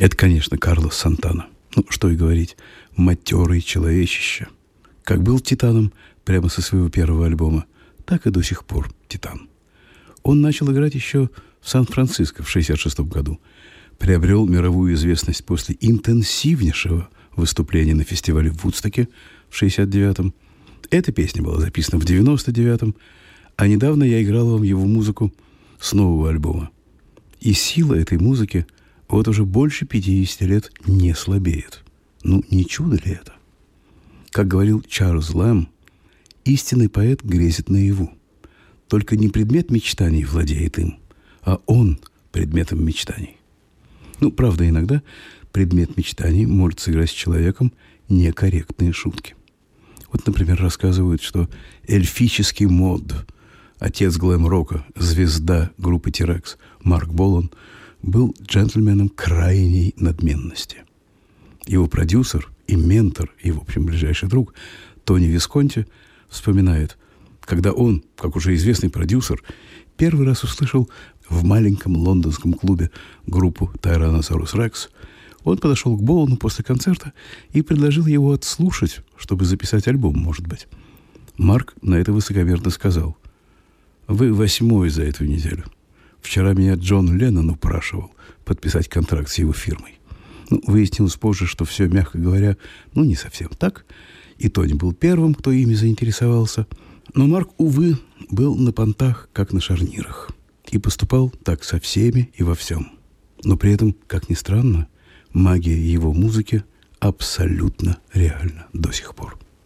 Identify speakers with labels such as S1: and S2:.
S1: Это, конечно, Карлос Сантана. Ну, что и говорить, матерый человечище. Как был титаном прямо со своего первого альбома, так и до сих пор титан. Он начал играть еще в Сан-Франциско в 1966 году. Приобрел мировую известность после интенсивнейшего выступления на фестивале в Вудстоке в 1969-м. Эта песня была записана в 1999-м, а недавно я играл вам его музыку с нового альбома. И сила этой музыки вот уже больше 50 лет не слабеет. Ну, не чудо ли это? Как говорил Чарльз Лэм, истинный поэт грезит наяву. Только не предмет мечтаний владеет им, а он предметом мечтаний. Ну, правда, иногда предмет мечтаний может сыграть с человеком некорректные шутки. Вот, например, рассказывают, что эльфический мод, отец глэм-рока, звезда группы T-Rex Марк Болан, был джентльменом крайней надменности. Его продюсер и ментор, и, в общем, ближайший друг Тони Висконти вспоминает, когда он, как уже известный продюсер, первый раз услышал в маленьком лондонском клубе группу Tyrannosaurus Rex, он подошел к Болану после концерта и предложил его отслушать, чтобы записать альбом, может быть. Марк на это высокомерно сказал: «Вы 8-й за эту неделю. Вчера меня Джон Леннон упрашивал подписать контракт с его фирмой». Ну, выяснилось позже, что все, мягко говоря, не совсем так. И Тони был первым, кто ими заинтересовался. Но Марк, увы, был на понтах, как на шарнирах. И поступал так со всеми и во всем. Но при этом, как ни странно, магия его музыки абсолютно реальна до сих пор.